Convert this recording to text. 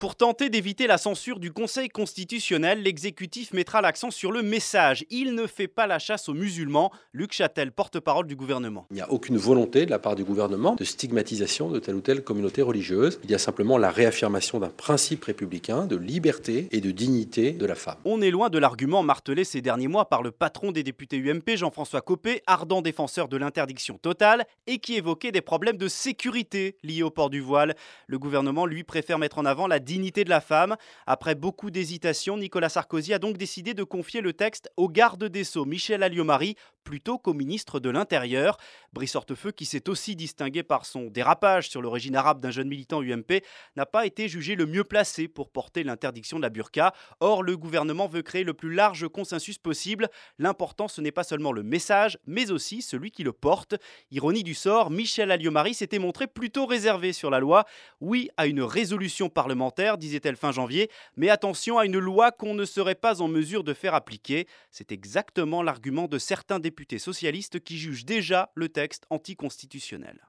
Pour tenter d'éviter la censure du Conseil constitutionnel, l'exécutif mettra l'accent sur le message. Il ne fait pas la chasse aux musulmans. Luc Châtel, porte-parole du gouvernement. Il n'y a aucune volonté de la part du gouvernement de stigmatisation de telle ou telle communauté religieuse. Il y a simplement la réaffirmation d'un principe républicain de liberté et de dignité de la femme. On est loin de l'argument martelé ces derniers mois par le patron des députés UMP, Jean-François Copé, ardent défenseur de l'interdiction totale et qui évoquait des problèmes de sécurité liés au port du voile. Le gouvernement, lui, préfère mettre en avant la dignité de la femme. Après beaucoup d'hésitations, Nicolas Sarkozy a donc décidé de confier le texte au garde des Sceaux, Michel Alliot-Marie, plutôt qu'au ministre de l'Intérieur. Brice Hortefeux, qui s'est aussi distingué par son dérapage sur l'origine arabe d'un jeune militant UMP, n'a pas été jugé le mieux placé pour porter l'interdiction de la burqa. Or, le gouvernement veut créer le plus large consensus possible. L'important, ce n'est pas seulement le message, mais aussi celui qui le porte. Ironie du sort, Michel Alliot-Marie s'était montré plutôt réservé sur la loi. Oui à une résolution parlementaire, disait-elle fin janvier, mais attention à une loi qu'on ne serait pas en mesure de faire appliquer. C'est exactement l'argument de certains députés socialistes qui jugent déjà le texte anticonstitutionnel.